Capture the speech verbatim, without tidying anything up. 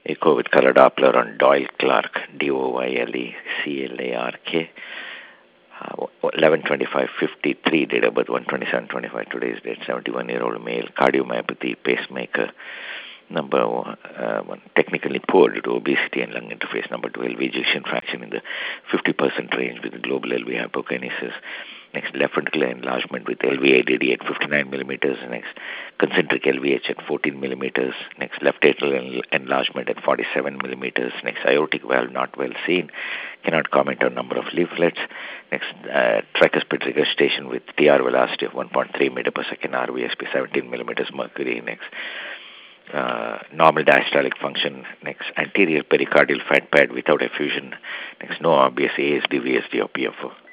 Echo with color Doppler on Doyle Clark, D O Y L E C L A R K. Uh, eleven twenty-five fifty-three, date of birth one twenty-seven twenty-five, today's date, seventy-one-year-old male, cardiomyopathy, pacemaker. Number one, uh, one, technically poor due to obesity and lung interface. Number two, L V ejection fraction in the fifty percent range with global L V hypokinesis. Next, left ventricular enlargement with L V A D D at fifty-nine millimeters. Next, concentric L V H at fourteen millimeters. Next, left atrial enlargement at forty-seven millimeters. Next, aortic valve not well seen. Cannot comment on number of leaflets. Next, uh, tricuspid regurgitation with T R velocity of one point three meter per second, R V S P seventeen millimeters mercury. Next, uh, normal diastolic function. Next, anterior pericardial fat pad without effusion. Next, no obvious A S D, V S D or P F O.